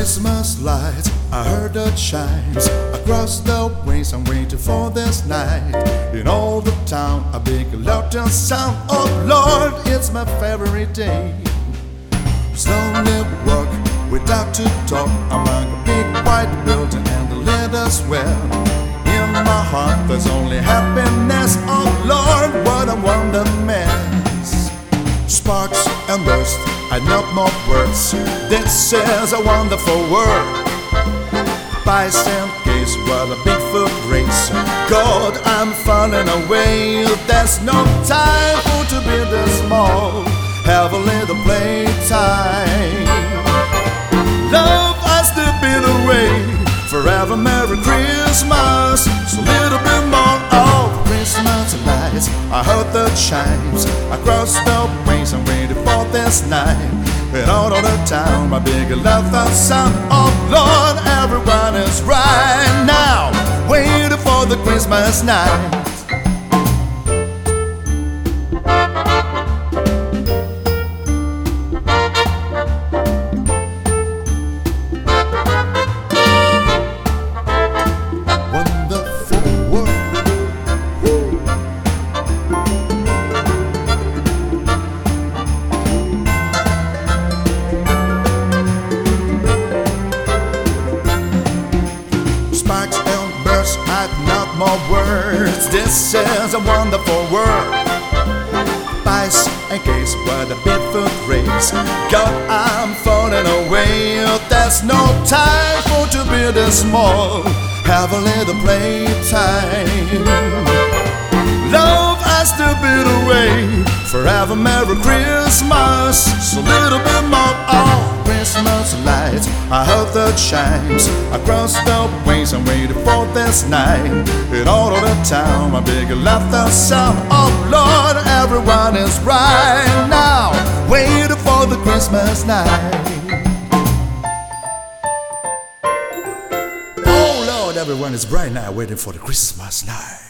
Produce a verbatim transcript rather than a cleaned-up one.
Christmas lights, I heard the chimes across the ways. I'm waiting for this night. In all the town, a big loud sound. Oh Lord, it's my favorite day. Slowly walk without to talk among a big white building and the letters well. In my heart, there's only happiness. Oh Lord, what a wonder mess. Sparks and burst, I know more words. This is a wonderful world. Pies and cakes, what a big foot race. God, I'm falling away. There's no time for to be this small. Have a little playtime. Love has to be the way. Forever Merry Christmas. So a little bit more of Christmas lights. I heard the chimes across the ways. I'm waiting for this night. And all over the town, my big love the sound. Oh Lord, everyone is right now, waiting for the Christmas night. Not more words, this is a wonderful world. Pies and cakes, what a big foot race. God, I'm falling away. There's no time for to be this small. Have a little playtime. Love has to be the way. Forever Merry Christmas. So a little bit more of Christmas lights. I heard the chimes across the ways. I'm waiting for this night. In all of the town, my big laughter sound. Oh Lord, everyone is right now, waiting for the Christmas night. Oh Lord, everyone is bright now, waiting for the Christmas night.